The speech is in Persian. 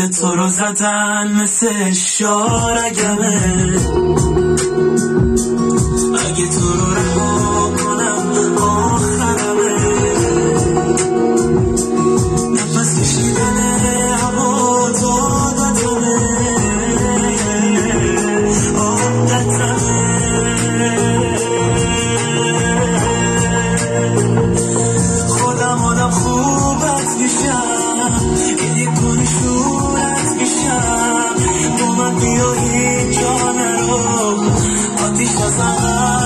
تو رو زدن مثل شارگمه. اگه تو رو رها کنم آخرمه. نفس کشیدن هوا تو عادتمه، عادتمه. خودم آدم خوبت میشم، یه کنی شورت میشم. با من بیا هیچ جا نرو، آتیش نزن